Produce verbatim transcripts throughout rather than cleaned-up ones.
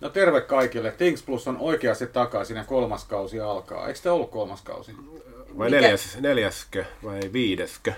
No terve kaikille. Things Plus on oikeasti takaisin ja kolmas kausi alkaa. Eikö te ollut kolmas kausi? Vai neljäs, neljäskö vai viideskö?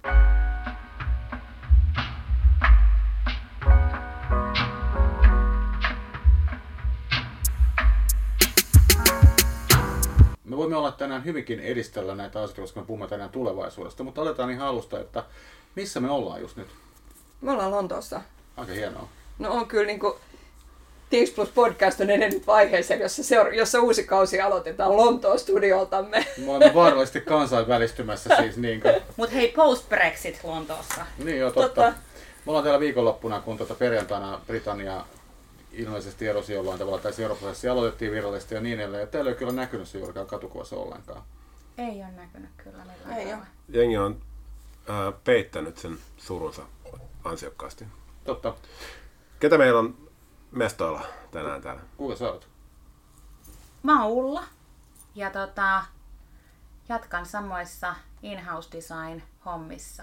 Me voimme olla tänään hyvinkin edistellä näitä asioita, koska me puhumme tänään tulevaisuudesta, mutta aletaan ihan alusta, että missä me ollaan just nyt? Me ollaan Lontoossa. Aika hienoa. No on kyllä niin kuin Things Plus podcast on edennyt vaiheeseen, jossa, seura- jossa uusi kausi aloitetaan Lontoon studioltamme. Me olemme vaarallisesti kansainvälistymässä siis. Niin kuin... Mut hei, post-Brexit Lontoossa. Niin joo, totta. totta. Me ollaan täällä viikonloppuna, kun tuota perjantaina Britannia ilmeisesti erosi jollain tavalla, tai se eroprosessi aloitettiin virallisesti ja niin edelleen. Ja täällä ei ole kyllä näkynyt se juurikaan katukuvassa ollenkaan. Ei ole näkynyt kyllä millään Ei tavalla. Jengi on äh, peittänyt sen surunsa ansiokkaasti. Totta. Ketä meillä on mestoilla tänään täällä? Kuka sä oot? Mä oon Ulla ja tota, jatkan samoissa in-house design hommissa.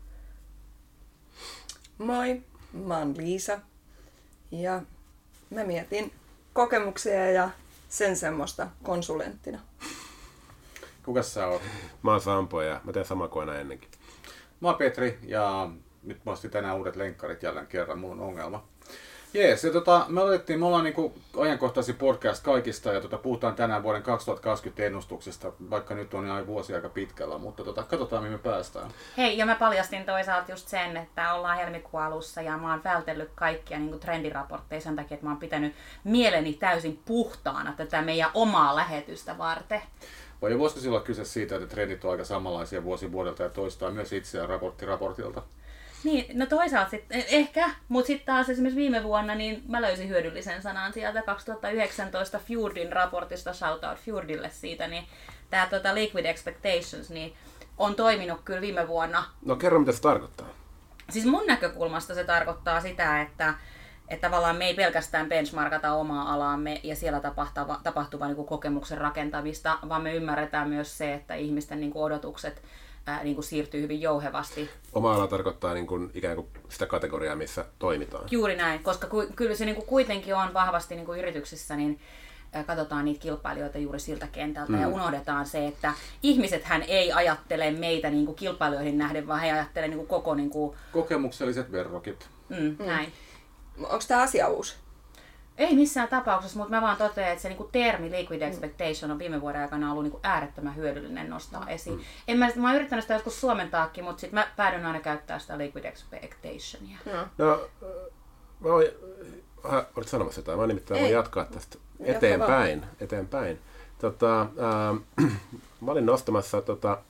Moi, mä oon Liisa ja mä mietin kokemuksia ja sen semmoista konsulenttina. Kuka sä oot? Mä oon Sampo ja mä teen samaa kuin aina ennenkin. Mä oon Petri ja nyt mä ostin tänään uudet lenkkarit jälleen kerran, mulla on ongelma. Jees, ja tota, me otettiin, me ollaan niinku ajankohtaisin podcast kaikista ja tota, puhutaan tänään vuoden kaksituhattakaksikymmentä ennustuksista, vaikka nyt on jo vuosi aika pitkällä, mutta tota, katsotaan mihin me päästään. Hei, ja mä paljastin toisaalta just sen, että ollaan helmikuun alussa ja mä oon vältellyt kaikkia niin kuin trendiraportteja sen takia, että mä oon pitänyt mieleni täysin puhtaana tätä meidän omaa lähetystä varten. Vai voisiko silloin kyse siitä, että trendit on aika samanlaisia vuosi vuodelta ja toistaa myös itseään raportti raportilta? Niin, no toisaalta sitten ehkä, mutta sitten taas esimerkiksi viime vuonna niin mä löysin hyödyllisen sanan sieltä kaksituhattayhdeksäntoista Fjordin raportista, shoutout Fjordille siitä, niin tää tota Liquid Expectations niin on toiminut kyllä viime vuonna. No kerro mitä se tarkoittaa. Siis mun näkökulmasta se tarkoittaa sitä, että että tavallaan me ei pelkästään benchmarkata omaa alaamme ja siellä tapahtuva, tapahtuva niin kuin kokemuksen rakentamista, vaan me ymmärretään myös se, että ihmisten niin kuin odotukset ää, niin kuin siirtyy hyvin jouhevasti. Oma ala tarkoittaa niin kuin, ikään kuin sitä kategoriaa, missä toimitaan. Juuri näin, koska ku, kyllä se niin kuin kuitenkin on vahvasti niin kuin yrityksissä, niin ää, katsotaan niitä kilpailijoita juuri siltä kentältä mm. ja unohdetaan se, että ihmisethän ei ajattele meitä niin kuin kilpailijoihin nähden, vaan he ajattelee niin kuin koko... Niin kuin... Kokemukselliset verrokit. Mm, mm. Näin. Onko tämä asia uusi? Ei missään tapauksessa, mutta mä vaan totean, että se niinku termi Liquid Expectation on viime vuoden aikana ollut niinku äärettömän hyödyllinen nostaa esiin. Mm. En mä, mä oon yrittänyt sitä joskus suomentaakin, mutta sit mä päädyn aina käyttää sitä Liquid Expectationia. No, no mä oon, olit sanomassa jotain, mä nimittäin voin jatkaa tästä eteenpäin. eteenpäin. Tota, äh, mä olin nostamassa tota,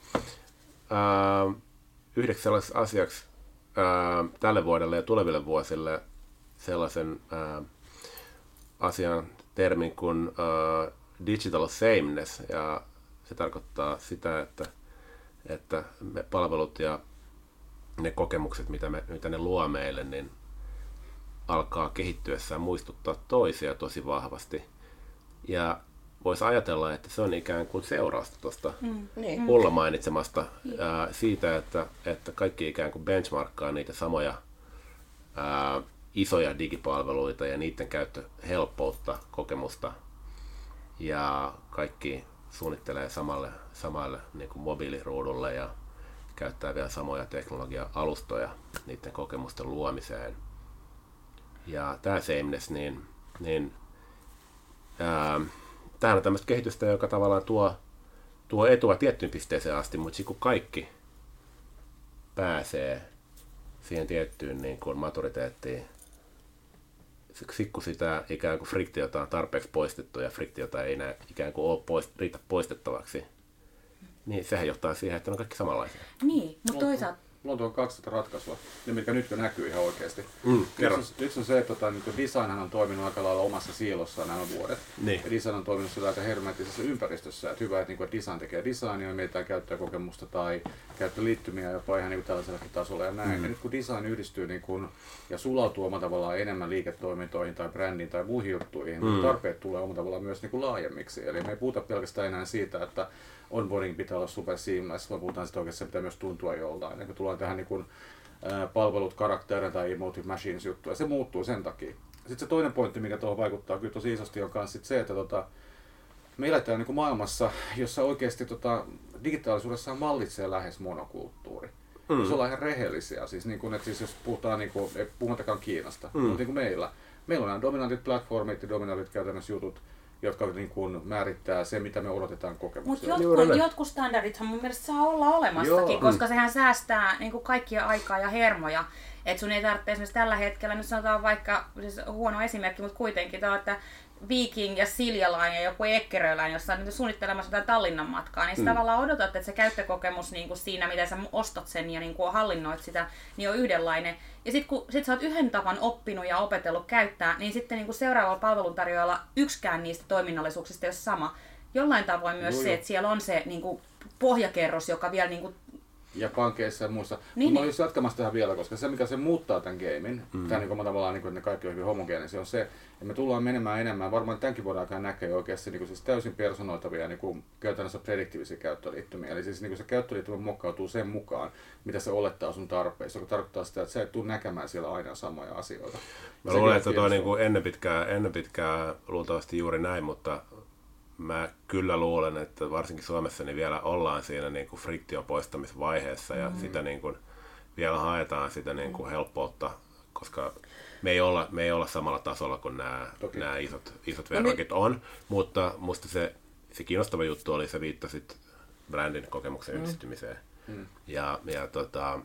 äh, yhdeksi sellaiseksi asiaksi äh, tälle vuodelle ja tuleville vuosille sellaisen äh, asian termin kuin äh, digital sameness, ja se tarkoittaa sitä, että, että me palvelut ja ne kokemukset, mitä, me, mitä ne luo meille, niin alkaa kehittyessään muistuttaa toisia tosi vahvasti. Ja voisi ajatella, että se on ikään kuin seurausta tuosta mm, niin. Ulla mainitsemasta ää, siitä, että, että kaikki ikään kuin benchmarkkaa niitä samoja ää, isoja digipalveluita ja niiden käyttöhelppoutta, kokemusta, ja kaikki suunnittelee samalle, samalle niin kuin mobiiliruudulle ja käyttää vielä samoja teknologia-alustoja niiden kokemusten luomiseen. Ja tämä sameness, niin, niin ää, tämä on tämmöistä kehitystä, joka tavallaan tuo, tuo etua tiettyyn pisteeseen asti, mutta kun kaikki pääsee siihen tiettyyn niin kuin maturiteettiin, kun sitä ikään kuin friktiota on tarpeeksi poistettu ja friktiota ei enää ikään kuin ole poist, riitä poistettavaksi, niin sehän johtaa siihen, että ne on kaikki samanlaisia. Niin, mutta toisaalta... Mulla on kaksi ratkaisua, ne mitkä nyt jo näkyy ihan oikeasti. Mm, yksi, on, yksi on se, että tota, niin designhan on toiminut aika lailla omassa siilossaan nämä vuodet. Niin. Ja design on toiminut sillä aika hermeettisessä ympäristössä. Että hyvä, että niin design tekee designia, mietitään käyttäjäkokemusta tai käyttöliittymiä jopa ihan niin tällaisellakin tasolla ja näin. Mm. Ja nyt kun design yhdistyy niin kun, ja sulautuu omalla tavallaan enemmän liiketoimintoihin tai brändiin tai muihin juttuihin, mm. niin tarpeet tulee omalla tavallaan myös niin laajemmiksi. Eli me ei puhuta pelkästään enää siitä, että onboarding pitää olla super seamless, vaan puhutaan sitten oikeasti, se pitää myös tuntua joltain. Ja kun tullaan tähän niin kun, ää, palvelut, karaktereita tai emotive machines juttuja, se muuttuu sen takia. sitten se toinen pointti, mikä tuohon vaikuttaa kyllä tosi isosti, on myös se, että tota, me eletään niin kuin maailmassa, jossa oikeasti tota, digitaalisuudessa vallitsee lähes monokulttuuri. Mm. Jos ollaan ihan rehellisiä, siis, niin kuin, että siis jos puhutaan, niin kuin, puhumattakaan Kiinasta, mm. mutta niin kuin meillä. Meillä on nämä dominantit platformit ja dominantit käytännössä jutut, jotka niin kuin määrittää se, mitä me odotetaan kokemuksia. Mutta jotkut, jotkut standardithan mun mielestä saa olla olemassakin, Joo. koska sehän säästää niin kuin kaikkia aikaa ja hermoja. Että sun ei tarvitse esimerkiksi tällä hetkellä, nyt sanotaan vaikka, siis huono esimerkki, mutta kuitenkin, tämä, että Viking ja Silja ja joku Eckeröläin, jossa on nyt suunnittelemassa jotain Tallinnan matkaa, niin sä mm. tavallaan odotat, että se käyttökokemus niin kuin siinä, miten sä ostat sen ja niin kuin hallinnoit sitä, niin on yhdenlainen. Ja sitten kun sit sä oot yhden tavan oppinut ja opetellut käyttää, niin sitten niin kuin seuraavalla palveluntarjoajalla yksikään niistä toiminnallisuuksista ei ole sama. Jollain tavoin myös Joo, se, että siellä on se niin kuin pohjakerros, joka vielä niin kuin ja pankeissa ja muissa. Niin, mä olisin jatkamassa tähän vielä, koska se mikä se muuttaa tämän gamein, mm. tämä niin tavallaan, niin kuin, että ne kaikki on hyvin homogeenisia, on se, että me tullaan menemään enemmän, varmaan tämänkin vuoden aikaa näkee oikeasti niin kuin, siis täysin personoitavia niin kuin, käytännössä prediktiivisiä käyttöliittymiä. Eli siis niin kuin, se käyttöliittymä muokkautuu sen mukaan, mitä se olettaa sun tarpeissa, joka tarkoittaa sitä, että sä et tule näkemään siellä aina samoja asioita. Mä luulen, että toi niin kuin ennen pitkään, ennen pitkään luultavasti juuri näin, mutta mä kyllä luulen, että varsinkin Suomessa niin vielä ollaan siinä niin kuin friktion poistamisvaiheessa ja mm. sitä niin kuin, vielä haetaan sitä niin kuin helppoutta, koska me ei olla, me ei olla samalla tasolla kuin nämä, nämä isot, isot verrokit on, mutta musta se, se kiinnostava juttu oli, se viittasit brändin kokemuksen mm. yhdistymiseen. Mm. Ja, ja tota,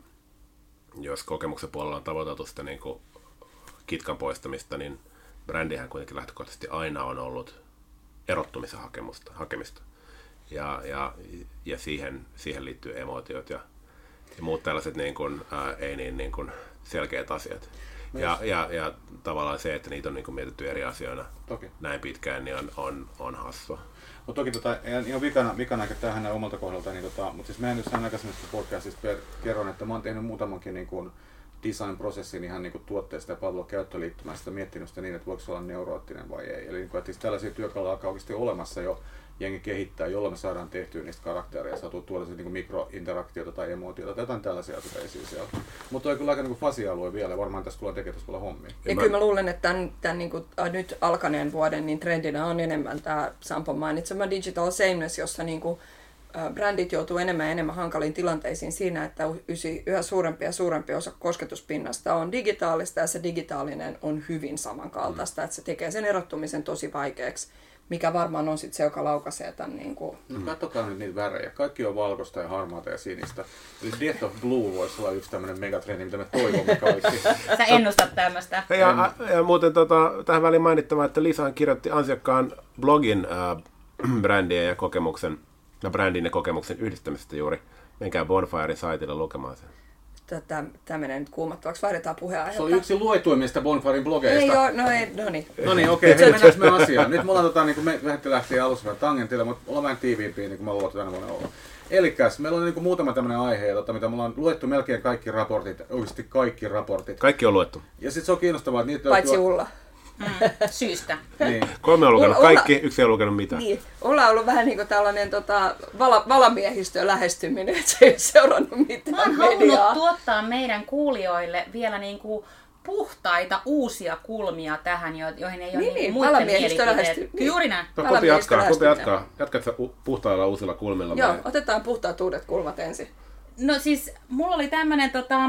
jos kokemuksen puolella on tavoiteltu sitä niin kuin kitkan poistamista, niin brändihän kuitenkin lähtökohtaisesti aina on ollut erottumisen hakemusta, hakemista. Ja, ja, ja siihen, siihen liittyy emootiot ja, ja muut tällaiset niin kuin, ää, ei niin, niin kuin selkeät asiat. Ja, ja, ja tavallaan se, että niitä on niin kuin mietitty eri asioina toki. Näin pitkään, niin on, on, on hassua. Mutta toki tota, ihan vikana, vikana aika tähän omalta kohdalta, niin tota, mutta siis mä en nyt sanon aikaisemmasta podcastista kerron, että mä oon tehnyt muutamankin niin kuin design-prosessin ihan niin kuin tuotteesta ja palvelun käyttöliittymästä, miettinyt sitä niin, että voiko se olla neuroottinen vai ei. Eli niin kuin, että siis tällaisia työkaluja on oikeasti olemassa jo, jengi kehittää, jolloin me saadaan tehtyä niistä karaktereja, saatu tuoda se niin mikrointeraktioita tai emootiota, jotain tällaisia asioita siellä. Mutta on kyllä aika niin fasi-alue vielä, varmaan tässä tulee tekemään tuolla hommia. Ja, ja mä... kyllä mä luulen, että tämän, tämän niin kuin, äh, nyt alkaneen vuoden niin trendinä on enemmän tämä Sampon mainitsema digital sameness, jossa niin kuin, äh, brändit joutuu enemmän ja enemmän hankaliin tilanteisiin siinä, että yhä suurempi ja suurempi osa kosketuspinnasta on digitaalista ja se digitaalinen on hyvin samankaltaista, mm. että se tekee sen erottumisen tosi vaikeaksi. Mikä varmaan on sitten se, joka laukaisee tämän niin kuin... No, katsokaa nyt niitä värejä. Kaikki on valkoista ja harmaata ja sinistä. Eli Death of Blue voisi olla yksi tämmöinen megatrendi, mitä me toivomme kaikki. Sä ennustat tämmöistä. Ja, ja, ja muuten tota, tähän väliin mainittava, että Lisan kirjoitti ansiokkaan blogin äh, brändien ja kokemuksen, ja brändin ja kokemuksen yhdistämisestä juuri. Menkää Bonfiren saitille lukemaan sen. Tätä, tämä menee nyt kuumattavaksi, vaihdetaan puheenaiheelta. Se oli yksi luetuimmista Bonfiren blogeista. Ei joo, no ei, no niin. No niin, okei, okay, mennään me asiaan. Nyt me ollaan, tota, niin kuin me lähdettiin lähteä alussa vähän tangentille, mutta ollaan vähän tiiviimpiä, niin kuin me luulen, että tänä vuonna olla. Elikkäs, meillä on niin kuin muutama tämmöinen aihe, tota, mitä me ollaan luettu melkein kaikki raportit, oikeasti kaikki raportit. Kaikki on luettu. Ja sitten se on kiinnostavaa, että niitä paitsi löytyy... Ulla. Mm, syystä. Niin. Kolme on lukenut Ulla, kaikki, yksi ei ole lukenut mitään. Niin. Ulla on ollut vähän niin kuin tällainen tota, vala, valamiehistöön lähestyminen, että se ei seurannut mitään Mä oon mediaa. halunnut tuottaa meidän kuulijoille vielä niin kuin puhtaita uusia kulmia tähän, joihin ei ole niin, niin, muiden mielipiteet. Niin. Juuri näin. Kumpi jatkaa? Kumpi jatkaa? Jatkatko sä puhtailla uusilla kulmilla? Joo, vai? otetaan puhtaat uudet kulmat ensin. No siis, mulla oli tämmönen tota,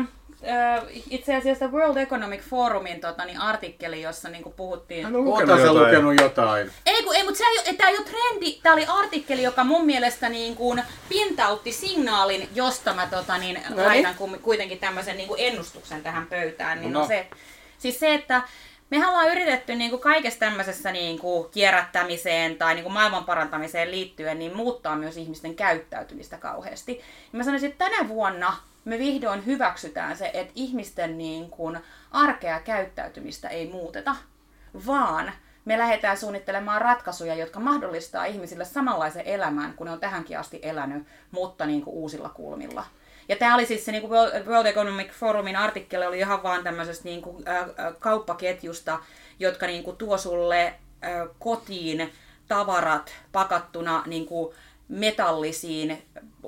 itse asiassa World Economic Forumin tota, niin artikkeli, jossa niinku puhuttiin... Oota sä lukenut jotain? Ei, kun, ei mutta tämä ei ole trendi. Tämä oli artikkeli, joka mun mielestä niin kuin pintautti signaalin, josta mä tota, niin, no niin. laitan kuitenkin tämmöisen niin kuin ennustuksen tähän pöytään. Niin no. on se, siis se, että mehän ollaan yritetty niin kuin kaikessa tämmöisessä niin kuin kierrättämiseen tai niin kuin maailman parantamiseen liittyen niin muuttaa myös ihmisten käyttäytymistä kauheasti. Ja mä sanoisin, että tänä vuonna me vihdoin hyväksytään se, että ihmisten niin kuin arkea käyttäytymistä ei muuteta, vaan me lähdetään suunnittelemaan ratkaisuja, jotka mahdollistaa ihmisille samanlaisen elämän, kuin ne on tähänkin asti elänyt, mutta niin kuin uusilla kulmilla. Ja tämä oli siis se niin kuin World Economic Forumin artikkeli, oli ihan vaan tämmöisestä niin kuin, äh, kauppaketjusta, jotka niin kuin tuo sulle äh, kotiin tavarat pakattuna niin kuin metallisiin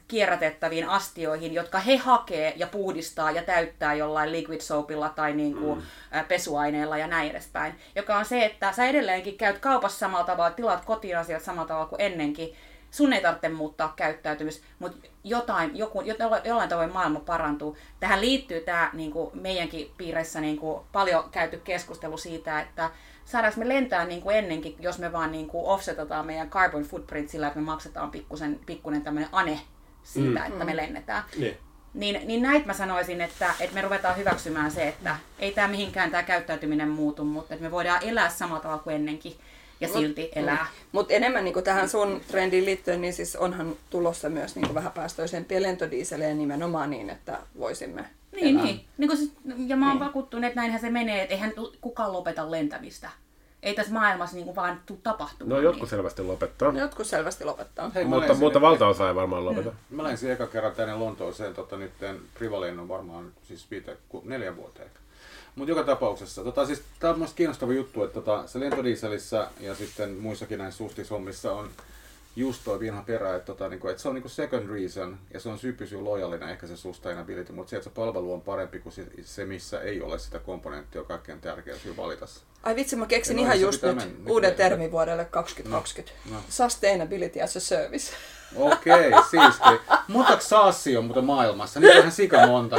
kierrätettäviin astioihin, jotka he hakee ja puhdistaa ja täyttää jollain liquid soapilla tai niin kuin mm. pesuaineella ja näin edespäin. Joka on se, että sä edelleenkin käyt kaupassa samalla tavalla, tilaat kotiin asiat samalla tavalla kuin ennenkin. Sun ei tarvitse muuttaa käyttäytymistä, mutta jotain, joku, jollain tavoin maailma parantuu. Tähän liittyy tämä niin kuin meidänkin piirissä niin kuin paljon käyty keskustelu siitä, että saadaanko me lentää niin kuin ennenkin, jos me vaan niin kuin offsetataan meidän carbon footprint sillä, että me maksetaan pikkusen, pikkunen tämmöinen ane siitä, mm. että me lennetään. Mm. Niin, niin näitä mä sanoisin, että, että me ruvetaan hyväksymään se, että ei tämä mihinkään tämä käyttäytyminen muutu, mutta että me voidaan elää samalla tavalla kuin ennenkin ja silti mut, elää. Mutta enemmän niin tähän sun trendiin liittyen, niin siis onhan tulossa myös niin vähäpäästöisempiä lentodiiselejä nimenomaan niin, että voisimme Niin, niin. niin kuin siis, ja mä oon niin. vakuuttunut, että näinhän se menee, että eihän kukaan lopeta lentämistä. Ei tässä maailmassa niin kuin vaan tule tapahtumaan. No jotkut niin. selvästi lopettaa. No, jotkut selvästi lopettaa. Hei, mutta mutta valtaosa ei varmaan lopeta. Hmm. Mä lensin eka kerran tänne Lontooseen, tota, nyt Privalennon varmaan siis viite, neljä vuoteen. Mutta joka tapauksessa, tota, siis, tämä on mielestäni kiinnostava juttu, että tota, se lentodieselissä ja sitten muissakin näissä sustishommissa on just toi vinha perä, että, tota, niinku, että se on niinku second reason ja se on syy pysyä lojaalina ehkä se sustainability, mutta se, että se palvelu on parempi kuin se, missä ei ole sitä komponenttia, on kaikkein tärkeä syy valita. Ai vitsi, mä keksin ihan just nyt men, uuden niin, termin vuodelle kaksituhattakaksikymmentä. No, no. Sustainability as a service. Okei, okay, siisti. Montako saassia on muuten maailmassa? Nyt on ihan sika monta.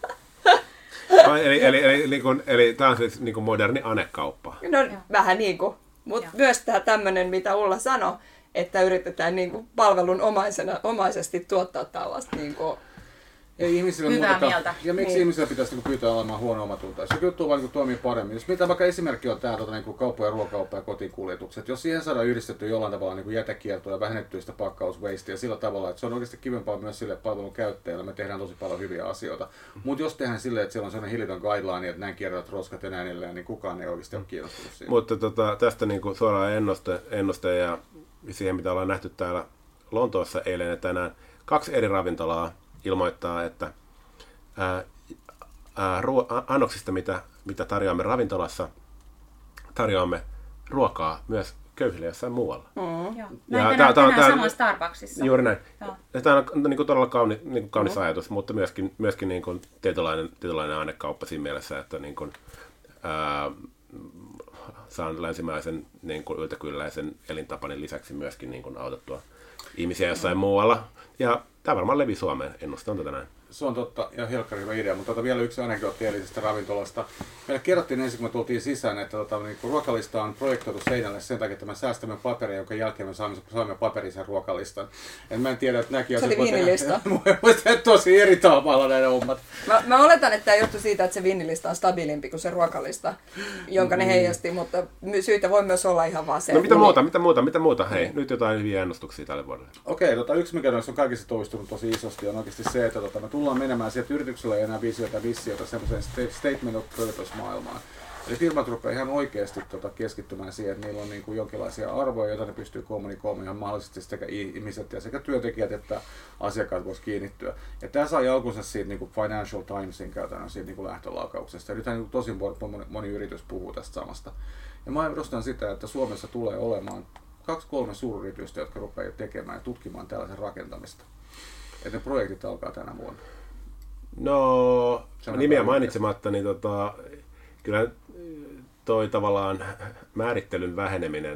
Eli, eli, eli, eli, eli tämä on siis niin kuin moderni anekauppa. No ja. Vähän niin kuin. Mutta myös tämä tämmöinen, mitä Ulla sanoi, että yritetään niin kuin palvelun omaisena, omaisesti tuottaa tällaista niin kuin ei ihmisillä hyvää muuteta. mieltä. Ja miksi niin. ihmisillä pitäisi niin pyytää olemaan huono omatunta? Se juttu vaan niin toimii paremmin. Jos mitä vaikka esimerkki on tämä tota, niin kauppa- ja ruokauppa ja kotikuljetukset. Jos siihen saadaan yhdistetty jollain tavalla niin jätekiertoa ja vähennettyä sitä pakkauswastea sillä tavalla, että se on oikeasti kivempaa myös sille palvelun käyttäjälle. Me tehdään tosi paljon hyviä asioita. Mutta jos tehdään silleen, että siellä on sellainen hillitön guideline, että näin kierrätät roskat ja näin edelleen, niin kukaan ei oikeasti ole kiinnostunut siitä. Mutta tota, tästä niin kuin suoraan ennuste, ennuste ja siihen, mitä ollaan nähty täällä Lontoossa eilen ja tänään, kaksi eri ravintolaa ilmoittaa, että ää, ää, ruo- annoksista, mitä, mitä tarjoamme ravintolassa, tarjoamme ruokaa myös köyhille jossain muualla. Mm. Joo. Näin tänään, tänään samoin Starbucksissa. Juuri näin. Tämä on niin kuin, todella kauni, niin kuin, kaunis mm. ajatus, mutta myöskin, myöskin niin kuin, tietynlainen, tietynlainen ainekauppa siinä mielessä, että niin kuin, ää, saan länsimäisen niin kuin, yltäkylläisen elintapanin lisäksi myöskin niin kuin, autettua ihmisiä jossain mm. muualla. Ja tämä varmaan levi Suomeen, ennustan tätä näin. Se on totta ja helkkari hyvä idea, mutta tota vielä yksi anekdootti eilisestä ravintolasta. Meille kerrottiin ensin, kun me tultiin sisään, että tota, niin ruokalista on projektoitu seinälle sen takia, että me säästämme paperia, jonka jälkeen me saamme, saamme paperisen ruokalistan. Et mä en tiedä, että näkin se oli viinilista. Mielestäni tosi eri tavalla näiden hommat. Mä, mä oletan, että tämä johtuu siitä, että se viinilista on stabiilimpi kuin se ruokalista, jonka ne heijasti, mutta syitä voi myös olla ihan vaan se. No mitä muuta, mitä muuta, mitä muuta? Hei, nyt jotain hyviä ennustuksia tälle vuodelle. Okei, okay, tota, yksi mikä on kaikissa toistunut tosi isosti on oikeasti se, että tota, me tullaan menemään sieltä yrityksellä ei enää visiota, vissiota semmoiseen statement of purpose maailmaan. Eli firmat rupeaa ihan oikeasti tota, keskittymään siihen, että niillä on niin kuin jonkinlaisia arvoja, joita ne pystyy kommunikoimaan ihan mahdollisesti sekä ihmiset ja sekä työntekijät että asiakkaat voisi kiinnittyä. Ja tämä sai alkunsa siitä niin kuin Financial Timesin käytännön siitä niin kuin lähtölaukauksesta. Ja nythän niin tosi moni, moni yritys puhuu tästä samasta. Ja mä edustan sitä, että Suomessa tulee olemaan kaksi kolme suuryritystä, jotka rupeaa tekemään ja tutkimaan tällaisen rakentamista. Että ne projektit alkaa tänä vuonna. No, nimiä mainitsematta, niin tota, kyllä toi tavallaan määrittelyn väheneminen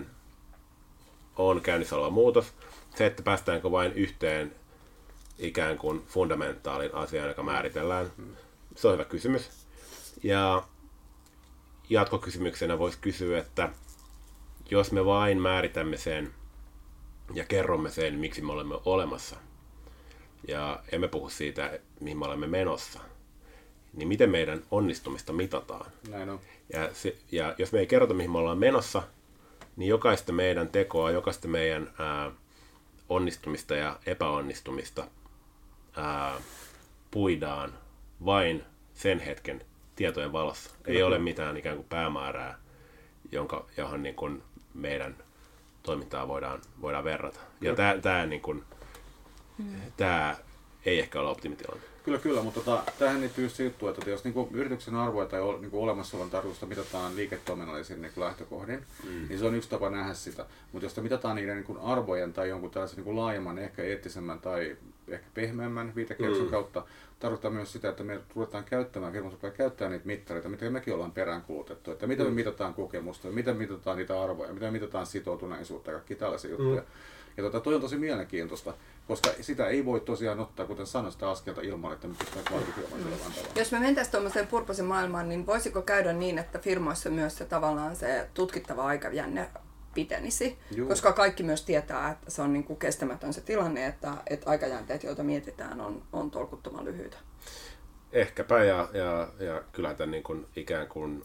on käynnissä oleva muutos. Se, että päästäänkö vain yhteen ikään kuin fundamentaalin asiaan, joka määritellään, se on hyvä kysymys. Ja jatkokysymyksenä voisi kysyä, että jos me vain määritämme sen ja kerromme sen, miksi me olemme olemassa, ja emme puhu siitä, mihin me olemme menossa, niin miten meidän onnistumista mitataan. Näin on. Ja, se, ja jos me ei kerrota, mihin me ollaan menossa, niin jokaista meidän tekoa, jokaista meidän ää, onnistumista ja epäonnistumista ää, puidaan vain sen hetken tietojen valossa. Kyllä, ei ole mitään ikään kuin päämäärää, jonka, johon niin kuin meidän toimintaa voidaan, voidaan verrata. Ja tämä, tämä niin kuin Hmm. Tämä ei ehkä ole optimitilanne. Kyllä, kyllä, mutta tota, tähän liittyy just se juttu, että jos niinku yrityksen arvoja tai niinku olemassaolon tarkoitusta mitataan liiketoiminnallisin niinku lähtökohdin, hmm. niin se on yksi tapa nähdä sitä. Mutta jos sitä mitataan niiden niinku arvojen tai jonkun tällaisen niinku laajemman, ehkä eettisemmän tai ehkä pehmeämmän viitekehyksen mm. kautta. Tarkoittaa myös sitä, että me ruvetaan käyttämään, firmat rupeaa käyttämään niitä mittareita, mitä mekin ollaan peräänkulutettu, että miten me mitataan kokemusta, miten mitataan niitä arvoja, miten mitataan sitoutuneisuutta ja kaikki tällaisia juttuja. Mm. Ja tota, toi on tosi mielenkiintoista, koska sitä ei voi tosiaan ottaa, kuten sanoin, sitä askelta ilman, että me pystytään kvantifioimaan sillä tavalla. Jos me mentäisiin tuommoiseen purposen maailmaan, niin voisiko käydä niin, että firmoissa myös se tavallaan se tutkittava aikajänne pitenisi? Juu. Koska kaikki myös tietää, että se on niin kuin kestämätön se tilanne, että, että aikajänteet, joita mietitään, on, on tolkuttoman lyhyitä. Ehkäpä, ja, ja, ja kyllä tämän niin kuin ikään kuin,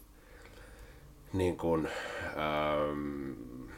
niin kuin ähm,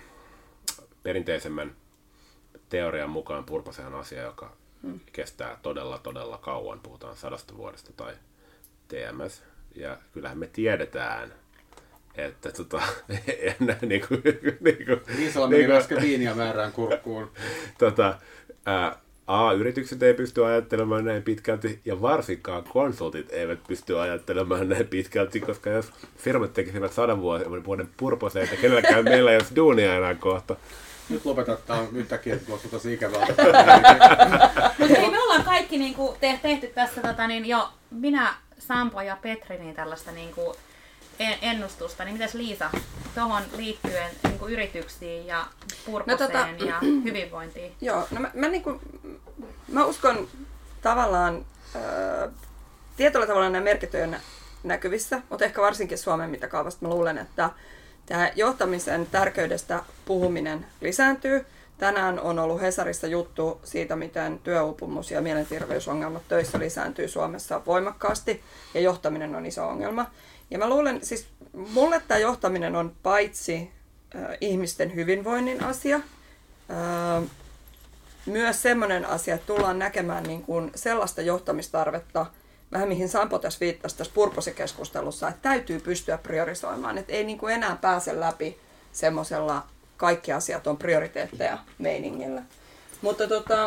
perinteisemmän teorian mukaan purpose on asia, joka hmm. kestää todella, todella kauan. Puhutaan sadasta vuodesta tai T M S. Ja kyllähän me tiedetään, että tota, niin kuin... Niin kuin Liisalla meni äsken viiniä määrään kurkkuun. Tota, ää, A, yritykset ei pysty ajattelemaan näin pitkälti, ja varsinkaan konsultit eivät pysty ajattelemaan näin pitkälti, koska jos firmat tekisivät sadan vuoden purposeita, kenelläkään meillä ei olisi duunia enää kohta. Nyt lopetat, tämä on yhtäkkiä, että tuossa tosi ikävää. Mutta hei, me ollaan kaikki niinku tehty tässä tota, niin jo, minä, Sampo ja Petri, niin tällaista niinku ennustusta. Niin mitäs Liisa, tuohon liittyen niinku yrityksiin ja purposeen no, tota, ja hyvinvointiin? Joo, no mä, mä, niinku, mä uskon tavallaan, äh, tietyllä tavalla nämä merkit on näkyvissä, mutta ehkä varsinkin Suomen mittakaavasta mä luulen, että tämä johtamisen tärkeydestä puhuminen lisääntyy. Tänään on ollut Hesarissa juttu siitä, miten työuupumus ja mielenterveysongelmat töissä lisääntyy Suomessa voimakkaasti ja johtaminen on iso ongelma. Ja mä luulen, siis mulle tämä johtaminen on paitsi äh, ihmisten hyvinvoinnin asia, äh, myös semmoinen asia, että tullaan näkemään niin kuin sellaista johtamistarvetta, vähän mihin Sampo tässä viittasi tässä purposekeskustelussa, että täytyy pystyä priorisoimaan, että ei niin kuin enää pääse läpi semmoisella kaikki asiat on prioriteetteja meiningillä. Mutta tota,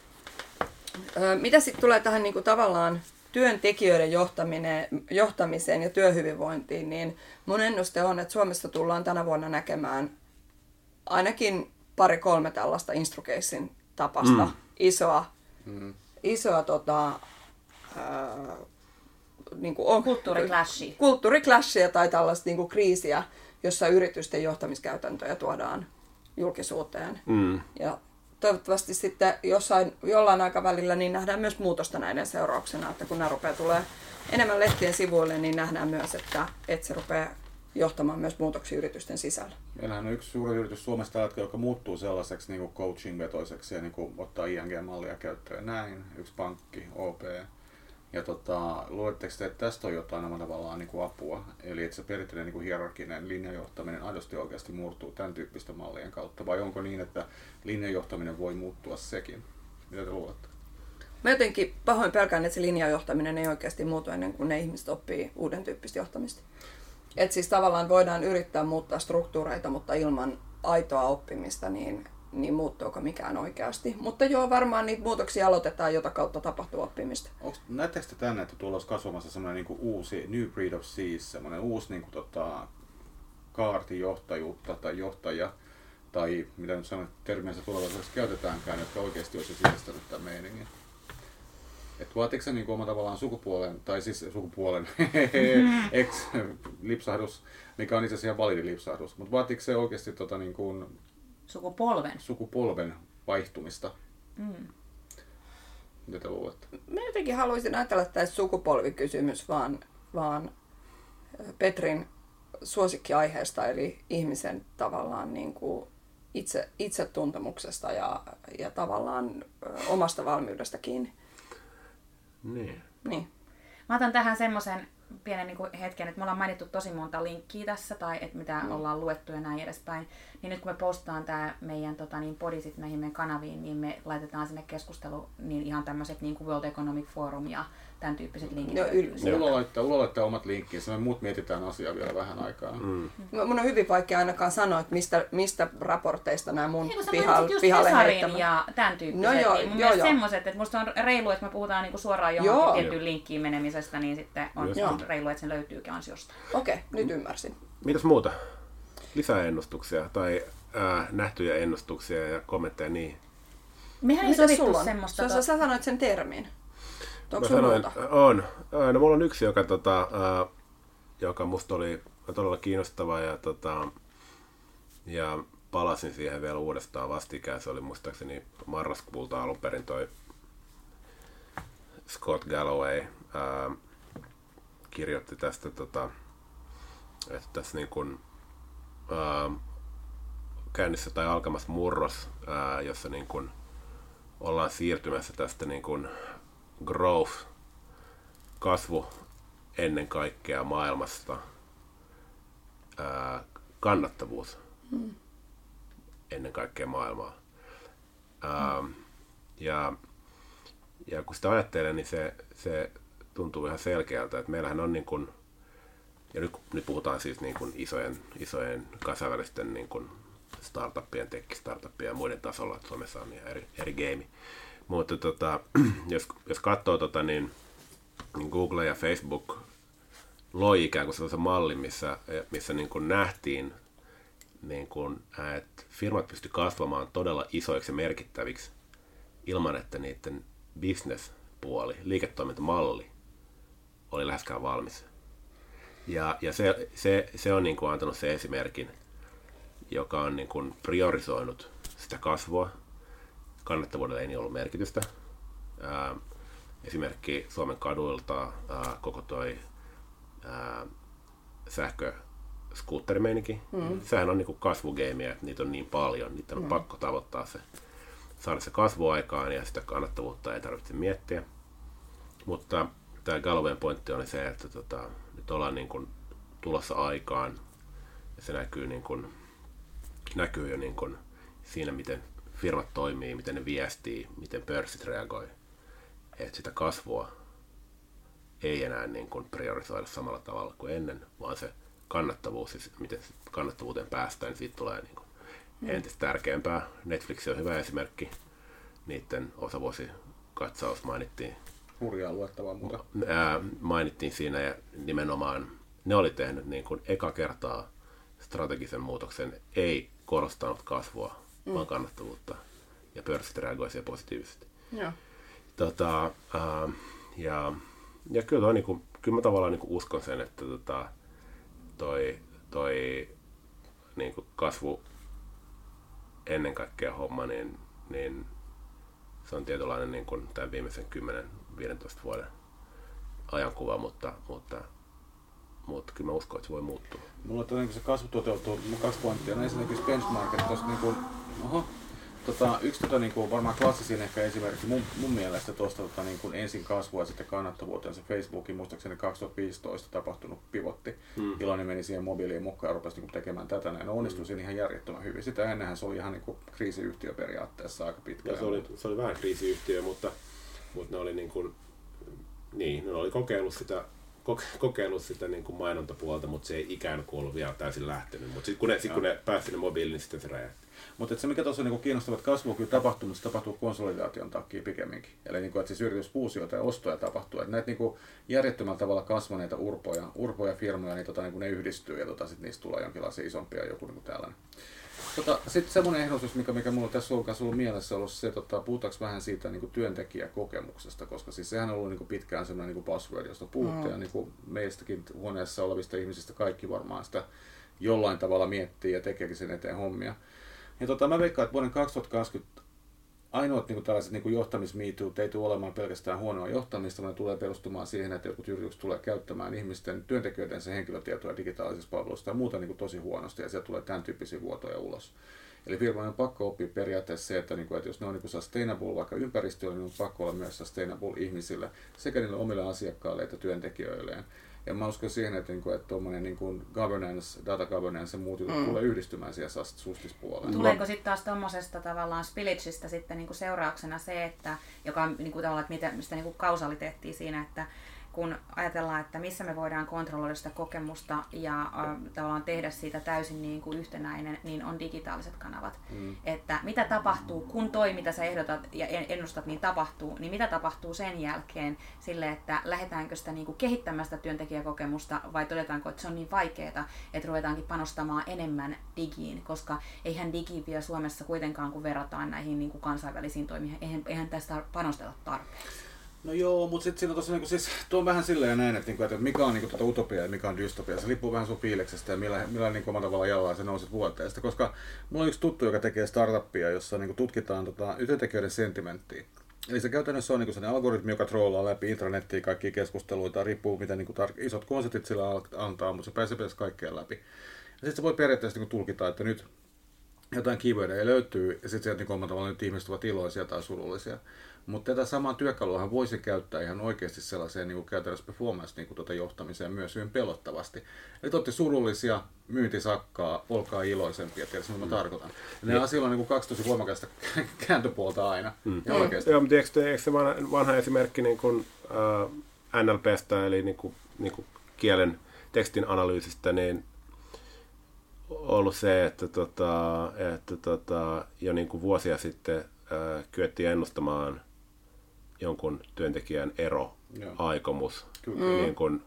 mitä sitten tulee tähän niin kuin tavallaan työntekijöiden johtamiseen ja työhyvinvointiin, niin mun ennuste on, että Suomessa tullaan tänä vuonna näkemään ainakin pari-kolme tällaista Instrucasein tapasta mm. isoa, mm. isoa tota, ää, niin kuin on, kulttuuriklashia. kulttuuriklashia tai tällaista niin kuin kriisiä, jossa yritysten johtamiskäytäntöjä tuodaan julkisuuteen. Mm. Ja toivottavasti sitten jossain, jollain aikavälillä niin nähdään myös muutosta näiden seurauksena, että kun nämä rupeaa tulee enemmän lehtien sivuille, niin nähdään myös, että, että se rupeaa johtamaan myös muutoksia yritysten sisällä. Meillähän on yksi suuri yritys Suomesta tällä hetkellä, joka muuttuu sellaiseksi niin kuin coaching-vetoiseksi ja niin kuin ottaa I N G-mallia käyttöön näin, yksi pankki, O P. Ja tota, luuletteko te, että tästä on jotain omalla tavallaan niin kuin apua? Eli että se perinteinen niin kuin hierarkinen linjajohtaminen aidosti oikeasti murtuu tämän tyyppisten mallien kautta? Vai onko niin, että linjajohtaminen voi muuttua sekin? Mitä te luulette? Mä jotenkin pahoin pelkään, että se linjajohtaminen ei oikeasti muutu ennen kuin ne ihmiset oppii uuden tyyppistä johtamista. Että siis tavallaan voidaan yrittää muuttaa struktuureita, mutta ilman aitoa oppimista, niin, niin muuttuuko mikään oikeasti. Mutta joo, varmaan niitä muutoksia aloitetaan, jota kautta tapahtuu oppimista. Onks, näettekö te tänne, että tulla olisi kasvamassa semmoinen niin kuin uusi New Breed of Seas, semmoinen uusi niin kuin, tota, kaartijohtajuutta tai johtaja, tai mitä nyt sanon, termiä se tulevaisuudessa käytetäänkään, jotka oikeasti olisi sisäistänyt tämän meiningin? Et vaatiko se niin oma tavallaan sukupuolen, tai siis sukupuolen ex-lipsahdus, mikä on itse asiassa ihan validi lipsahdus, mutta vaatiko se oikeasti tota, niin kuin sukupolven. sukupolven vaihtumista? Mm. Mitä te luulette? Mä jotenkin haluaisin ajatella, että tämä sukupolvikysymys, vaan, vaan Petrin suosikkiaiheesta, eli ihmisen tavallaan niin kuin itse, itsetuntemuksesta ja, ja tavallaan omasta valmiudesta kiinni. Niin. niin. Mä otan tähän semmoisen pienen niin kuin hetken, että me ollaan mainittu tosi monta linkkiä tässä, tai että mitä mm. ollaan luettu ja näin edespäin. Niin nyt kun me postataan tämä meidän tota, niin podisit näihin meidän kanaviin, niin me laitetaan sinne keskusteluun niin ihan tämmöiset niin kuin World Economic Forum ja tämän tyyppiset linkit. No, yl- Ulla laittaa, Ulla laittaa omat linkkinsä, me muut mietitään asiaa vielä vähän aikaa. Mm. Mun on hyvin vaikea ainakaan sanoa, että mistä, mistä raporteista nämä mun pihalle pihalle heittämät. Ja tämän tyyppiset. No joo, niin mun joo, mielestä joo. semmoiset, että musta on reilu, että me puhutaan niinku suoraan johonkin tiettyyn linkkiin menemisestä, niin sitten on, on reilu, että sen löytyykin ansiosta. Okei, okay, nyt ymmärsin. Mitäs muuta? Lisää ennustuksia tai äh, nähtyjä ennustuksia ja kommentteja niihin? Mehän ei Mitäs sovittu sulla on? semmoista... Sä, sä sanoit sen termin. Onko Mä sulla sanoin, muuta? on. No mulla on yksi, joka, tota, äh, joka musta oli todella kiinnostava ja, tota, ja palasin siihen vielä uudestaan vastikään. Se oli muistaakseni marraskuulta alun perin toi Scott Galloway äh, kirjoitti tästä, tota, että tässä niin kuin, äh, käynnissä tai alkamassa murros, ää, jossa niin kun ollaan siirtymässä tästä niin kun growth, kasvu ennen kaikkea maailmasta, ää, kannattavuus mm. ennen kaikkea maailmaa. Ää, mm. ja, ja kun sitä ajattelee, niin se, se tuntuu ihan selkeältä, että meillähän on niin kun, ja nyt, nyt puhutaan siis niin kun isojen, isojen kansainvälisten niin kun startuppien, tech-startuppien ja muiden tasolla, että Suomessa on ihan eri, eri game. Mutta tota, jos, jos katsoo, tota, niin, niin Google ja Facebook loi ikään kuin sellaisen mallin, missä, missä niin kuin nähtiin, niin kuin, että firmat pysty kasvamaan todella isoiksi ja merkittäviksi ilman, että niiden business-puoli, liiketoimintamalli oli läheskään valmis. Ja, ja se, se, se on niin kuin antanut se esimerkin, joka on niin kuin priorisoinut sitä kasvua. Kannattavuudelle ei niin ollut merkitystä. Ää, esimerkki Suomen kaduilta ää, koko toi ää, sähköskuutterimeininki. Mm. Sehän on niin kuin kasvugeimiä, että niitä on niin paljon, niitä on mm. pakko tavoittaa se, saada se kasvuaikaan ja sitä kannattavuutta ei tarvitse miettiä. Mutta tämä Gallowayn pointti oli se, että tota, nyt ollaan niin kuin tulossa aikaan ja se näkyy niin kuin näkyy jo niin kuin siinä, miten firmat toimii, miten ne viestii, miten pörssit reagoi. Että sitä kasvua ei enää niin kuin priorisoida samalla tavalla kuin ennen, vaan se kannattavuus, ja miten kannattavuuteen päästään, niin siitä tulee niin kuin entistä tärkeämpää. Netflix on hyvä esimerkki. Niiden osavuosikatsaus mainittiin. Hurjaa luettavaa muuta. Ää, mainittiin siinä ja nimenomaan ne oli tehnyt niin kuin eka kertaa strategisen muutoksen, ei korostanut kasvua, mm. vaan kannattavuutta, ja pörssit reagoi siihen positiivisesti. Joo. Tota, ää, ja, ja kyllä, toi, niin kuin, kyllä mä tavallaan niin kuin uskon sen, että tota, toi, toi niin kuin kasvu ennen kaikkea homma, niin, niin se on tietynlainen niin kuin tämän viimeisen kymmenen viisitoista vuoden ajankuva, mutta, mutta mutta kyllä mä uskon, että se voi muuttua. Mulla on todennäköisesti se kasvu toteutuu, mun kaksi pointtia. No ensinnäkin benchmark, että tossa niinku, oho, tota, yksi tota, niinku, varmaan klassisin ehkä esimerkki mun, mun mielestä tuosta tota, niinku, ensin kasvua ja sitten kannattavuuteen se Facebookin muistaakseni kaksituhattaviisitoista tapahtunut pivotti. Hmm. Iloinen meni siihen mobiiliin mukaan ja rupesi niinku, tekemään tätä näin. No onnistui hmm. siinä ihan järjettömän hyvin. Sitä ennenhän se oli ihan niinku, kriisiyhtiö periaatteessa aika pitkään. No, se, oli, se oli vähän kriisiyhtiö, mutta, mutta ne oli, niin kuin, niin, ne oli kokeillut sitä kokeillut sitä niin kuin mainontapuolta, mutta se ei ikään kuin ollut vielä täysin lähtenyt. Mutta sitten kun ne, sit, kun ne pääsi sinne mobiiliin, niin sitten se räjähti. Mutta se mikä tuossa on niin kiinnostavaa, että kasvu kyllä tapahtuu, mutta se tapahtuu konsolidaation takia pikemminkin. Eli niin kuin, että siis yritysfuusioita ja ostoja tapahtuu. Että näitä niin kuin järjettömällä tavalla kasvaneita urpoja, urpoja firmoja, niin, tota, niin kuin ne yhdistyy ja tota, sitten niistä tulee jonkinlaisia isompia joku niin kuin tällainen. Tota, sitten semmoinen ehdotus, mikä, mikä minulla tässä on ollut mielessä, on ollut se, että puhutaanko vähän siitä niin kuin työntekijäkokemuksesta, koska siis sehän on ollut niin kuin pitkään semmoinen niin kuin buzzword, josta puhuttiin, mm. ja niin kuin meistäkin huoneessa olevista ihmisistä kaikki varmaan sitä jollain tavalla miettii ja tekeekin sen eteen hommia. Ja tota, mä veikkaan, että vuoden kaksituhattakaksikymmentä ainoat niin kuin tällaiset niin kuin johtamismiituut ei tule olemaan pelkästään huonoa johtamista, vaan ne tulee perustumaan siihen, että jotkut yritykset tulee käyttämään ihmisten, työntekijöiden henkilötietoja digitaalisessa palvelussa tai muuta niin kuin tosi huonosti, ja sieltä tulee tämän tyyppisiä vuotoja ulos. Eli firmojen on pakko oppia periaatteessa se, että, niin kuin, että jos ne on niin kuin sustainable vaikka ympäristölle, niin on pakko olla myös sustainable ihmisille, sekä niille omille asiakkaille että työntekijöilleen. Ja mä uskon siihen, että, että tuommoinen niin governance, data governance ja muut mm. tulee yhdistymään siihen sustispuoleen. Tuleeko sitten taas tuommoisesta tavallaan spillageista sitten niin kuin seurauksena se, että, joka on niin kuin tavallaan, että mistä niin kuin kausaliteettiin siinä, että kun ajatellaan, että missä me voidaan kontrolloida sitä kokemusta ja äh, tavallaan tehdä siitä täysin niin kuin yhtenäinen, niin on digitaaliset kanavat. Mm. Että mitä tapahtuu, kun toi, mitä sä ehdotat ja ennustat, niin tapahtuu, niin mitä tapahtuu sen jälkeen sille, että lähdetäänkö sitä niin kuin kehittämään sitä työntekijäkokemusta vai todetaanko, että se on niin vaikeaa, että ruvetaankin panostamaan enemmän digiin, koska eihän digi vielä Suomessa kuitenkaan, kun verrataan näihin niin kuin kansainvälisiin toimiin, eihän, eihän tästä panosteta tarpeeksi. No joo, mutta sitten siinä on tosiaan, niin siis, tuo on vähän silleen ja näin, että, että mikä on niin tuota utopia ja mikä on dystopia. Se riippuu vähän sun fiiliksestä ja millä, millä niin omalla tavalla jallaan sä nouset vuoteesta. Koska mulla on yksi tuttu, joka tekee startuppia, jossa niin tutkitaan tota, työntekijöiden sentimenttiä. Eli se käytännössä on niin sellainen algoritmi, joka trollaa läpi intranettiä kaikkia keskusteluita, riippuu mitä niin tar- isot konseptit sillä antaa, mutta se pääsee pääsee kaikkeen läpi. Ja sitten se voi periaatteessa niin tulkita, että nyt jotain keywordeja löytyy ja sitten sieltä niin omalla tavalla nyt ihmiset ovat iloisia tai surullisia. Mutta tätä samaa työkaluahan voisi käyttää ihan oikeasti sellaiseen niin kuin käytännössä performance niin kuin tuota johtamiseen myös hyvin pelottavasti. Eli te olette surullisia, myynti sakkaa, olkaa iloisempia, tiedätkö mitä mä tarkoitan. Ja ne asioilla on niin kuin kaksi tosi voimakasta kääntöpuolta aina. Mm. Ja oikeasti. Joo, mutta eikö, eikö se vanha, vanha esimerkki niin kuin, äh, N L P:stä, eli niin kuin, niin kuin kielen tekstin analyysistä, niin ollut se, että, tota, että tota, jo niin kuin vuosia sitten äh, kyettiin ennustamaan jonkun työntekijän eroaikomus niin kuin,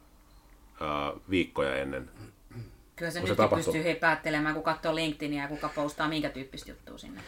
uh, viikkoja ennen. Kyllä se nyt se pystyy hei päättelemään, kun katsoo LinkedInia ja kuka postaa minkä tyyppistä juttua sinne.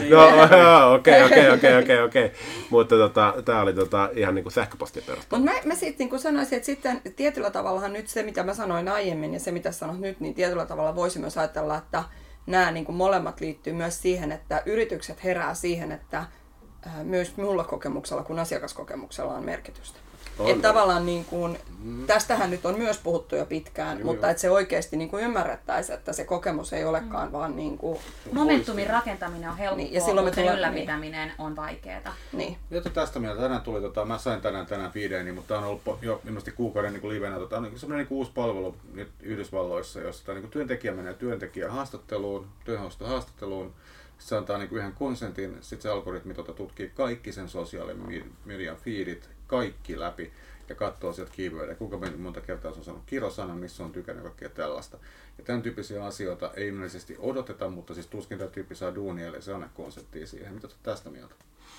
No okei, okei, okei, okei, okei. Mutta tota, tämä oli tota, ihan niin kuin sähköpostia perustaa. Mutta mä, mä sitten niin sanoisin, että sitten tietyllä tavallahan nyt se, mitä mä sanoin aiemmin ja se, mitä sanot nyt, niin tietyllä tavalla voisi myös ajatella, että nämä niin kuin molemmat liittyy myös siihen, että yritykset herää siihen, että myös mulla kokemuksella kuin asiakaskokemuksella on merkitystä. Että tavallaan niin kuin, tästähän nyt on myös puhuttu jo pitkään, joo, mutta joo. Että se oikeasti niin kuin ymmärrettäisiin, että se kokemus ei olekaan mm. vaan niin kuin... Momentumin rakentaminen on helppoa, niin, ja mutta sen ylläpitäminen niin. on vaikeaa. Niin. Jotta tästä mieltä tänään tuli, tota, mä sain tänään tänään feedeni, mutta tämä on ollut jo ilmeisesti kuukauden niin kuin livenä. Tota, on niin sellainen niin uusi palvelu nyt Yhdysvalloissa, jossa tämä, niin kuin työntekijä menee työntekijän haastatteluun, työhausta haastatteluun. Se antaa niin kuin yhden konsentin, sitten se algoritmi tota, tutkii kaikki sen sosiaalimedian feedit, kaikki läpi ja katsoo sieltä keywordia, kuinka monta kertaa se on saanut kirosana, missä on tykännyt kaikkea tällaista. Ja tämän tyyppisiä asioita ei ilmeisesti odoteta, mutta siis tuskin tämä tyyppi saa duunia, eli se anna konseptia siihen. Mitä tästä mieltä?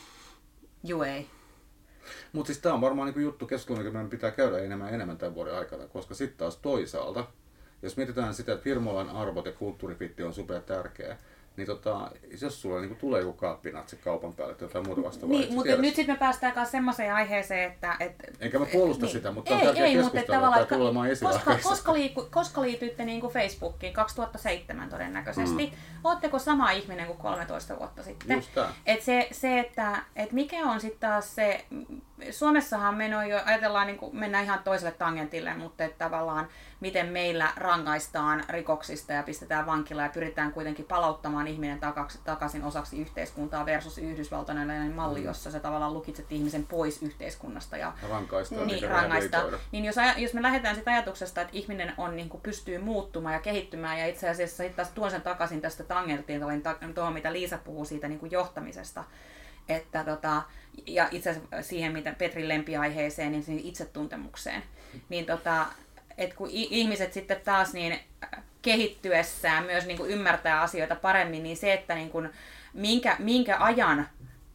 Juu ei. Mutta siis tämä on varmaan niin juttu keskustelu, mikä meidän pitää käydä enemmän ja enemmän tämän vuoden aikana, koska sitten taas toisaalta, jos mietitään sitä, että firmoilla arvot ja kulttuurifitti on super tärkeä, niin tota, jos sulla niin tulee joku kaappinatsi kaupan päälle tai jotain muuta vastaavaa. Niin, mutta nyt sitten me päästään myös semmoiseen aiheeseen, että... Et, Enkä mä puolusta et, sitä, mutta ei, on tärkeä ei, keskustella, että tämä tulemaan esillä. Koska, koska, liiku, koska liityitte niin kuin Facebookiin kaksituhattaseitsemän todennäköisesti, mm. Oletteko sama ihminen kuin kolmetoista vuotta sitten? Just tämä. Et se, se että et mikä on sitten taas se... Suomessahan meno jo, ajatellaan, niin kuin mennään ihan toiselle tangentille, mutta että tavallaan miten meillä rangaistaan rikoksista ja pistetään vankilaan ja pyritään kuitenkin palauttamaan ihminen takaisin, takaisin osaksi yhteiskuntaa versus yhdysvaltainen malli, mm. jossa se tavallaan lukitset ihmisen pois yhteiskunnasta ja rangaistaan. Niin, rangaistaan. Niin jos, jos me lähdetään sitä ajatuksesta, että ihminen on, niin kuin, pystyy muuttumaan ja kehittymään ja itse asiassa sitten taas tuon sen takaisin tästä tangentiin, tuohon mitä Liisa puhuu siitä niin kuin johtamisesta, että tota, ja itse asiassa siihen, mitä Petrin lempiaiheeseen, niin siihen itsetuntemukseen. Niin tota, että kun ihmiset sitten taas niin kehittyessään myös niin kuin ymmärtää asioita paremmin, niin se, että niin kuin, minkä, minkä ajan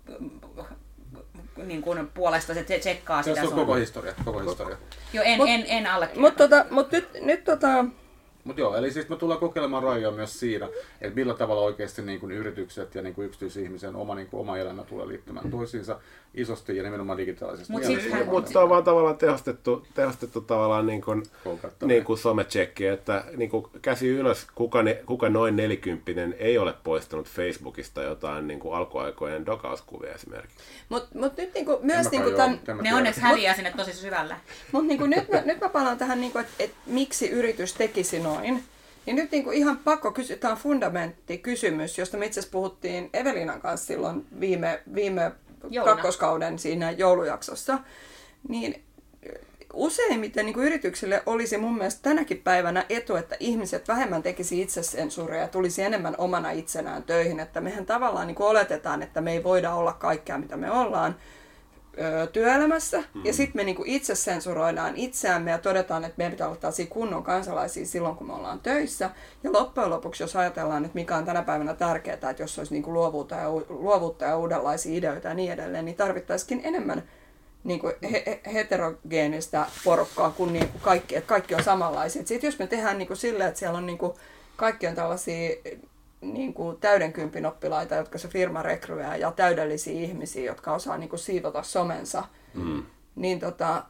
niin kuin puolesta se tsekkaa sitä. Se on koko historia. Koko historia. Joo, en, mut, en, en allekirjoita. Mutta tota, mut nyt, nyt tota... Mutta joo, eli siis me tullaan kokeilemaan rajoja myös siinä, että millä tavalla oikeasti niin kuin yritykset ja niin kuin yksityisihmisen oma, niin kuin oma elämä tulee liittymään toisiinsa isosti ja nimenomaan digitaalisesti. Mutta mut on vaan tavallaan tehostettu, tehostettu tavallaan niin kuin, niin kuin some-tsekki, että niin kuin käsi ylös, kuka, ne, kuka noin nelikymppinen ei ole poistanut Facebookista jotain niin kuin alkuaikojen dokauskuvia esimerkiksi. Mutta mut nyt niin kuin, myös niin kuin tämän... Ne onneksi häviää sinne tosi syvälle. Mutta niin kuin, nyt, mä, nyt mä palaan tähän, niin kuin, että et, miksi yritys tekisi noin. Niin nyt niin kuin ihan pakko kysyä, tämä on fundamenttikysymys, josta me itse asiassa puhuttiin Evelinan kanssa silloin viime, viime kakkoskauden siinä joulujaksossa. Niin useimmiten niin kuin yrityksille olisi mun mielestä tänäkin päivänä etu, että ihmiset vähemmän tekisi itsesensuuria ja tulisi enemmän omana itsenään töihin. Että mehän tavallaan niin kuin oletetaan, että me ei voida olla kaikkea, mitä me ollaan. ö, työelämässä, mm. ja sitten me niinku itse sensuroidaan itseämme ja todetaan, että meidän pitää olla tällaisia kunnon kansalaisia silloin, kun me ollaan töissä. Ja loppujen lopuksi, jos ajatellaan, että mikä on tänä päivänä tärkeää, että jos olisi niinku luovuutta, ja, luovuutta ja uudenlaisia ideoita ja niin edelleen, niin tarvittaisikin enemmän niinku he, heterogeenistä porukkaa kuin niinku kaikki, että kaikki on samanlaisia. Sitten jos me tehdään niinku silleen, että siellä on niinku, kaikki on tällaisia niin kuin täydenkympin oppilaita, jotka se firma rekryää, ja täydellisiä ihmisiä, jotka osaa niin kuin siivota somensa, mm. niin tota,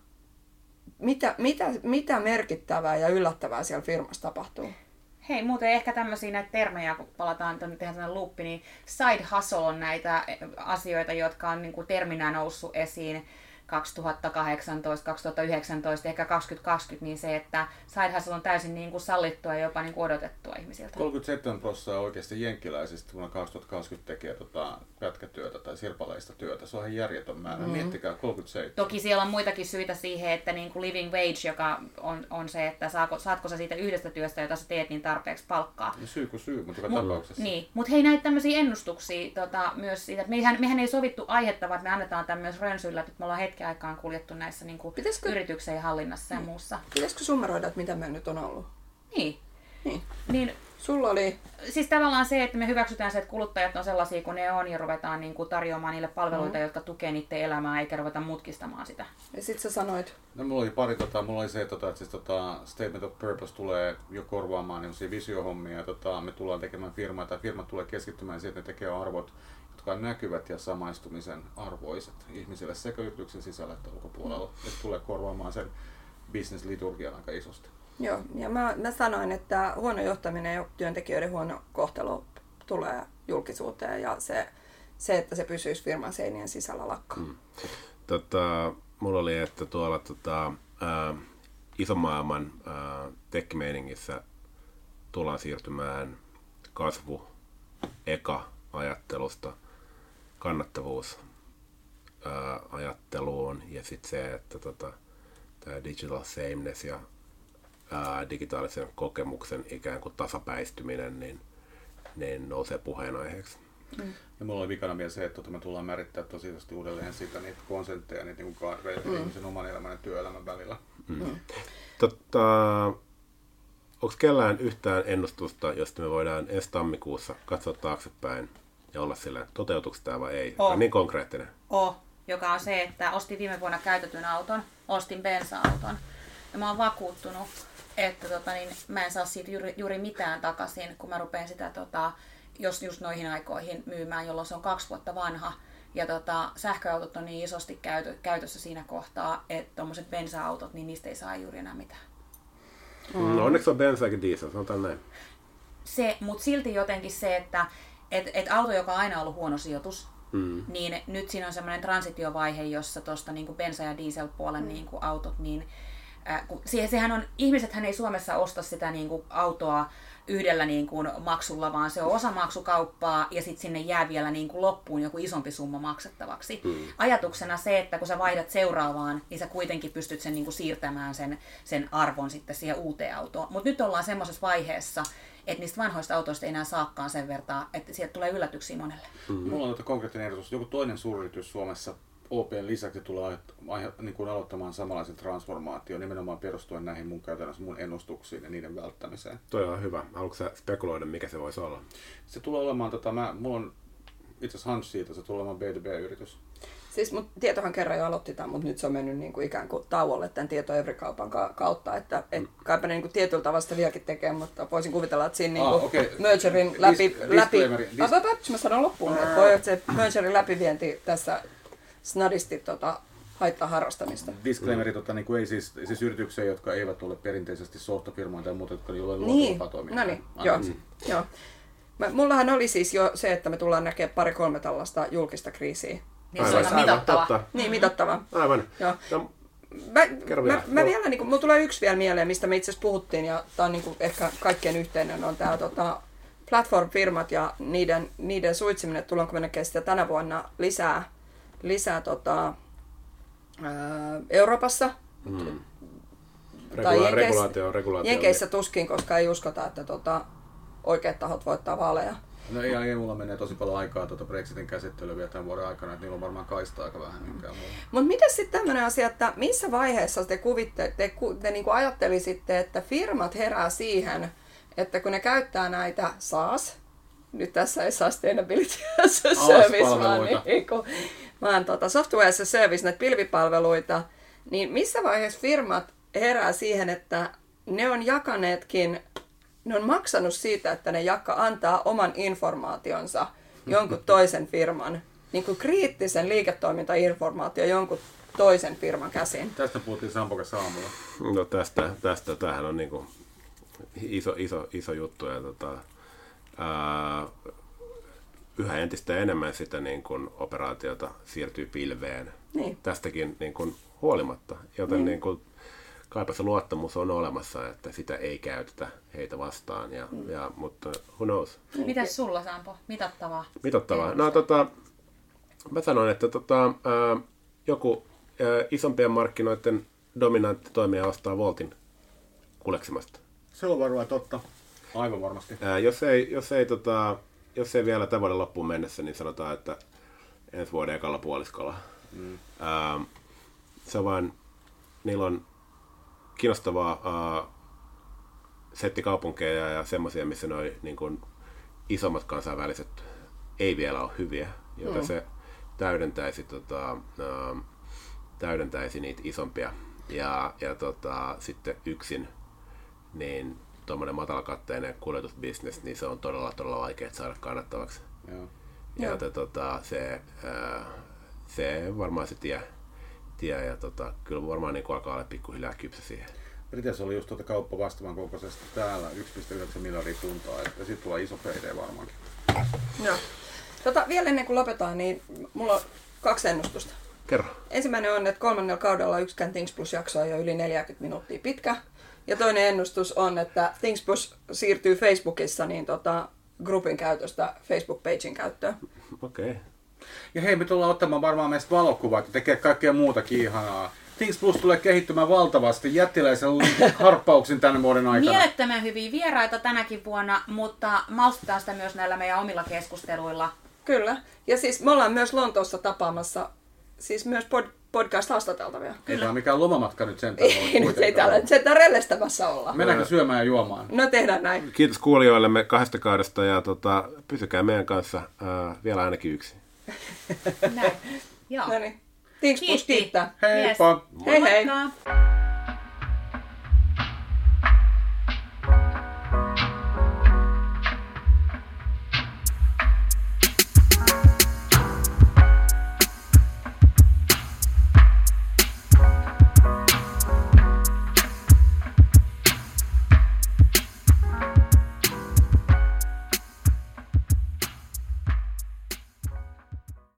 mitä, mitä, mitä merkittävää ja yllättävää siellä firmassa tapahtuu? Hei, muuten ehkä tämmöisiä näitä termejä, kun palataan, tehdään sellainen luuppi, niin side hustle on näitä asioita, jotka on niin kuin terminä noussut esiin kaksituhattakahdeksantoista, kaksituhattayhdeksäntoista, ehkä kaksituhattakaksikymmentä, niin se, että side hustle on täysin niin kuin sallittua ja jopa niin kuin odotettua ihmisiltä. kolmekymmentäseitsemän prosenttia oikeasti jenkkiläisistä vuonna kaksituhattakaksikymmentä tekee tota pätkätyötä tai sirpaleista työtä. Se on ihan järjetön määrä. Mm-hmm. Miettikää, kolmekymmentäseitsemän. Toki siellä on muitakin syitä siihen, että niin kuin living wage, joka on, on se, että saako, saatko sä siitä yhdestä työstä, jota sä teet, niin tarpeeksi palkkaa. No syy kuin syy, mutta joka Mut, tapauksessa. Niin, mutta hei, näitä tämmöisiä ennustuksia tota, myös siitä, että mehän, mehän ei sovittu aihetta, vaan me annetaan tämän myös rönsyllä, että me ollaan hetken aikaan kuljettu näissä niin kuin yrityksen hallinnassa ja muussa. Pitäisikö summeroida, että mitä me nyt on ollut? Niin. Niin. niin Sulla oli... Siis tavallaan se, että me hyväksytään se, että kuluttajat on sellaisia kuin ne on ja ruvetaan niin kuin tarjoamaan niille palveluita, mm. jotka tukee niiden elämää, eikä ruveta mutkistamaan sitä. Ja sit sä sanoit... No mulla oli pari, tota, mulla oli se, tota, että siis, tota, Statement of Purpose tulee jo korvaamaan niin visiohommia ja tota, me tullaan tekemään firmaa tai firmat tulee keskittymään siihen, että ne tekee arvot, jotka on näkyvät ja samaistumisen arvoiset ihmisille sekä yrityksen sisällä että ulkopuolella. Mm. Ja tulee korvaamaan sen business-liturgian aika isosti. Joo, ja mä, mä sanoin, että huono johtaminen ja työntekijöiden huono kohtelu tulee julkisuuteen ja se, se että se pysyisi firman seinien sisällä lakkaa. Mm. Tota, mulla oli, että tuolla tota, ää, isomaailman ää, tech-meiningissä tullaan siirtymään kasvu eka ajattelusta kannattavuus ää, ajatteluun ja sitten se, että tota, tämä digital sameness ja ää, digitaalisen kokemuksen ikään kuin tasapäistyminen niin, niin nousee puheenaiheeksi. Mm. Ja mulla oli vikana vielä se, että me tullaan määrittää tosiaan uudelleen siitä niitä konsentteja, niitä niin guardraileja mm. ihmisen oman elämän ja työelämän välillä. Mm. Mm. Tota, onko kellään yhtään ennustusta, josta me voidaan ensi tammikuussa katsoa taaksepäin ja olla sillä, toteutuuko tämä vai ei? On. Niin konkreettinen. On, joka on se, että ostin viime vuonna käytetyn auton, ostin bensa-auton ja mä oon vakuuttunut, että tota, niin, mä en saa siitä juuri, juuri mitään takaisin, kun mä rupean sitä tota, jos just noihin aikoihin myymään, jolloin se on kaksi vuotta vanha. Ja tota, sähköautot on niin isosti käytö, käytössä siinä kohtaa, että tommoset bensa-autot, niin niistä ei saa juuri enää mitään. Mm. No onneksi on bensa eikä diesel, sanotaan näin. Se, mutta silti jotenkin se, että et, et auto, joka on aina ollut huono sijoitus, mm. niin nyt siinä on semmoinen transitiovaihe, jossa tuosta niin bensa- ja dieselpuolen mm. niin autot, niin äh, kun, sehän on, ihmisethän ei Suomessa osta sitä niin kuin autoa yhdellä niin kuin maksulla, vaan se on osa maksukauppaa ja sitten sinne jää vielä niin kuin loppuun joku isompi summa maksettavaksi. Mm. Ajatuksena se, että kun sä vaihdat seuraavaan, niin sä kuitenkin pystyt sen niin kuin siirtämään sen, sen arvon sitten siihen uuteen autoon. Mutta nyt ollaan semmoisessa vaiheessa, että niistä vanhoista autoista ei enää saakaan sen vertaa, että sieltä tulee yllätyksiä monelle. Mm. Mulla on konkreettinen ehdotus. Joku toinen suuryritys Suomessa O P:n lisäksi tulee niin kuin aloittamaan samanlaisen transformaation nimenomaan perustuen näihin mun käytännössä mun ennustuksiin ja niiden välttämiseen. Toi on hyvä. Haluatko sä spekuloida, mikä se voisi olla? Se tulee olemaan, tota, mä, mulla on itse asiassa hunch siitä, se tulee olemaan B two B-yritys. Siis mut tietohan kerran jo aloitti tämän, mutta nyt se on mennyt niin kuin ikään kuin tauolle tämän Tieto Every-kaupan kautta, että et kaipa ne niin kuin tietyllä tavalla sitä vieläkin tekee, mutta voisin kuvitella, että siinä ah, niin okay. mergerin läpi... Dis- läpi dis- dis- mä sanon loppuun, että voi, että se mergerin läpivienti tässä snadisti tota, haittaa harrastamista. Disclaimeri, tota, niin kuin ei siis, siis yrityksiä, jotka eivät ole perinteisesti softafirmoja tai muuta, jotka joilla on niin. luontopatoimia. No niin, joo. Mm. joo. Mä, mullahan oli siis jo se, että me tullaan näkemään pari-kolme tällaista julkista kriisiä. Niin se on aika mitattava. Totta. Niin, mitattava. Aivan. Joo. No, mä, vielä. mä, mä vielä, niin kuin, mulla tulee yksi vielä mieleen, mistä me itse asiassa puhuttiin, ja tämä on niin kuin, ehkä kaikkien yhteinen, on tämä tota, platform-firmat ja niiden, niiden suitsiminen, tullaanko me näkemään sitä tänä vuonna lisää, lisää tota, ää, Euroopassa. Mm. Tai Regula- Jenkeissä, regulaatio, regulaatio Jenkeissä tuskin, koska ei uskota, että tota, oikeat tahot voittaa vaaleja. No ei, ei mulla menee tosi paljon aikaa tuota Brexitin käsittelyä vielä tämän vuoden aikana, että niillä on varmaan kaistaa aika vähän minkään muuta. Mutta miten sitten tämmöinen asia, että missä vaiheessa te kuvitte, te, te niinku ajattelisitte, että firmat herää siihen, että kun ne käyttää näitä SaaS, nyt tässä ei Sustainability as a Service, vaan, niin, kun, vaan tota Software as a Service, näitä pilvipalveluita, niin missä vaiheessa firmat herää siihen, että ne on jakaneetkin, ne on maksanut siitä, että ne jaka, antaa oman informaationsa jonkun toisen firman, niin kuin kriittisen liiketoimintainformaatio jonkun toisen firman käsin. Tästä puhuttiin Sampo kanssa aamulla. No tästä, tästä tämähän on niin kuin iso, iso, iso juttu ja tota, ää, yhä entistä enemmän sitä niin kuin operaatiota siirtyy pilveen. Niin. Tästäkin niin kuin huolimatta, joten Niin. niin kuin kaipa se luottamus on olemassa, että sitä ei käytetä heitä vastaan, ja, mm. ja, mutta who knows. Mitäs sulla, Sampo? Mitattavaa? Mitattavaa. No tota, mä sanon, että tota, ää, joku ää, isompien markkinoiden dominantti toimija ostaa Voltin kuleksimasta. Se on varmaan totta. Aivan varmasti. Ää, jos, ei, jos, ei, tota, jos ei vielä tämän vuoden loppuun mennessä, niin sanotaan, että ensi vuoden ekalla puoliskolla. Mm. Ää, se on vain, niillä on kiinnostavaa uh, settikaupunkeja ja semmoisia, missä noi niin kun, isommat kansainväliset ei vielä ole hyviä, joten mm. se täydentäisi, tota, uh, täydentäisi niitä isompia. Ja, ja tota, sitten yksin, niin tuommoinen matalakatteinen kuljetusbisnes, niin se on todella, todella vaikea saada kannattavaksi. Joo. Ja te, tota, se, uh, se varmaan se tie. tie ja tota, kyllä varmaan niin alkaa olla pikkuhiljaa kypsä siihen. Briteissä oli just tuota kauppa vastaavan kokoisesta täällä yksi pilkku yhdeksän miljardia puntaa, että sitten tulee iso P D varmaankin. Joo. Tota, vielä ennen kuin lopetaan, niin mulla on kaksi ennustusta. Kerro. Ensimmäinen on, että kolmannella kaudella yksikään Things Plus-jakso on jo yli neljäkymmentä minuuttia pitkä. Ja toinen ennustus on, että Things Plus siirtyy Facebookissa niin tota, grupin käytöstä Facebook-pagein käyttöön. Okei. Okay. Ja hei, me tullaan ottamaan varmaan meistä valokuvaa, että tekee kaikkea muutakin ihanaa. Things Plus tulee kehittymään valtavasti jättiläisen harppauksin tänä vuoden aikana. Mielettömän hyviä vieraita tänäkin vuonna, mutta maustetaan sitä myös näillä meidän omilla keskusteluilla. Kyllä. Ja siis me ollaan myös Lontoossa tapaamassa siis myös pod- podcast-haastateltavia. Ei tämä mikään lomamatka nyt sentään. Ei nyt ei täällä sentään rellestämässä olla. Mennäänkö syömään ja juomaan? No tehdään näin. Kiitos kuulijoillemme kahdesta kaudesta ja tota, pysykää meidän kanssa äh, vielä ainakin yksi. Näin. Joo. No niin. Things Plus kiittää. Heippa! Yes. Hei hei! Moikka.